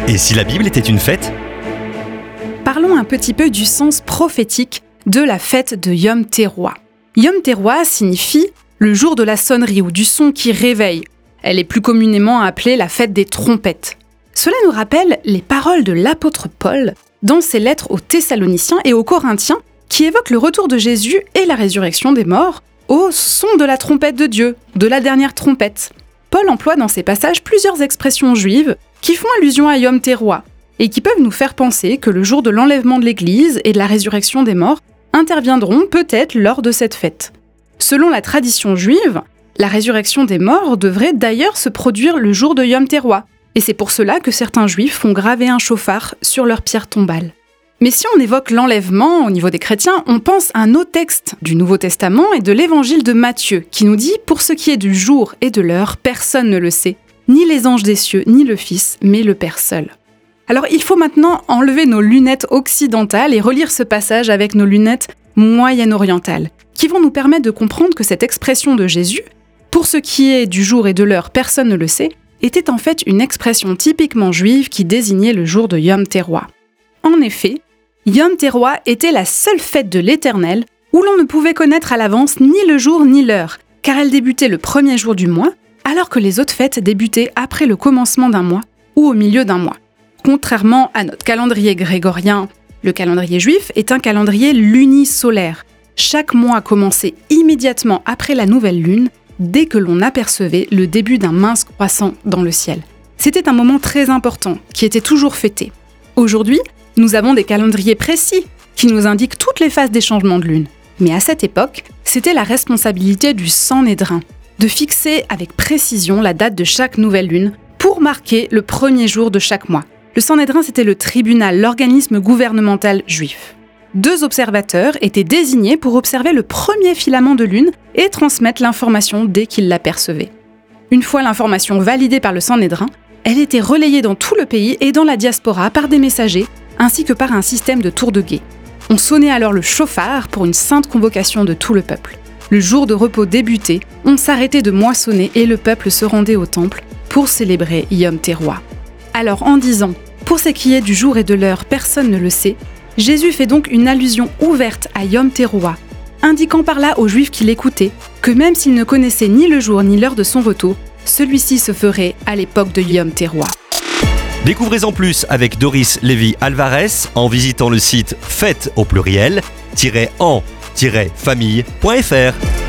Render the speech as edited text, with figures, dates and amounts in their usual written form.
Et si la Bible était une fête ? Parlons un petit peu du sens prophétique de la fête de Yom Teruah. Yom Teruah signifie le jour de la sonnerie ou du son qui réveille. Elle est plus communément appelée la fête des trompettes. Cela nous rappelle les paroles de l'apôtre Paul dans ses lettres aux Thessaloniciens et aux Corinthiens qui évoquent le retour de Jésus et la résurrection des morts au son de la trompette de Dieu, de la dernière trompette. Paul emploie dans ces passages plusieurs expressions juives qui font allusion à Yom Teruah et qui peuvent nous faire penser que le jour de l'enlèvement de l'Église et de la résurrection des morts interviendront peut-être lors de cette fête. Selon la tradition juive, la résurrection des morts devrait d'ailleurs se produire le jour de Yom Teruah, et c'est pour cela que certains juifs font graver un chauffard sur leur pierre tombale. Mais si on évoque l'enlèvement au niveau des chrétiens, on pense à un autre texte du Nouveau Testament et de l'Évangile de Matthieu, qui nous dit « Pour ce qui est du jour et de l'heure, personne ne le sait, ni les anges des cieux, ni le Fils, mais le Père seul. » Alors il faut maintenant enlever nos lunettes occidentales et relire ce passage avec nos lunettes moyen-orientales, qui vont nous permettre de comprendre que cette expression de Jésus, « Pour ce qui est du jour et de l'heure, personne ne le sait », était en fait une expression typiquement juive qui désignait le jour de Yom Teruah. En effet, Yom Teruah était la seule fête de l'Éternel où l'on ne pouvait connaître à l'avance ni le jour ni l'heure, car elle débutait le premier jour du mois, alors que les autres fêtes débutaient après le commencement d'un mois ou au milieu d'un mois. Contrairement à notre calendrier grégorien, le calendrier juif est un calendrier lunisolaire. Chaque mois commençait immédiatement après la nouvelle lune, dès que l'on apercevait le début d'un mince croissant dans le ciel. C'était un moment très important, qui était toujours fêté. Aujourd'hui, nous avons des calendriers précis qui nous indiquent toutes les phases des changements de lune. Mais à cette époque, c'était la responsabilité du Sanhédrin de fixer avec précision la date de chaque nouvelle lune pour marquer le premier jour de chaque mois. Le Sanhédrin, c'était le tribunal, l'organisme gouvernemental juif. 2 observateurs étaient désignés pour observer le premier filament de lune et transmettre l'information dès qu'ils l'apercevaient. Une fois l'information validée par le Sanhédrin, elle était relayée dans tout le pays et dans la diaspora par des messagers, ainsi que par un système de tours de guet. On sonnait alors le chauffard pour une sainte convocation de tout le peuple. Le jour de repos débutait, on s'arrêtait de moissonner et le peuple se rendait au temple pour célébrer Yom Teruah. Alors en disant « Pour ce qui est du jour et de l'heure, personne ne le sait », Jésus fait donc une allusion ouverte à Yom Teruah, indiquant par là aux Juifs qui l'écoutaient que même s'ils ne connaissaient ni le jour ni l'heure de son retour, celui-ci se ferait à l'époque de Yom Teruah. Découvrez-en plus avec Doris Lévy-Alvarez en visitant le site fête au pluriel-en-famille.fr.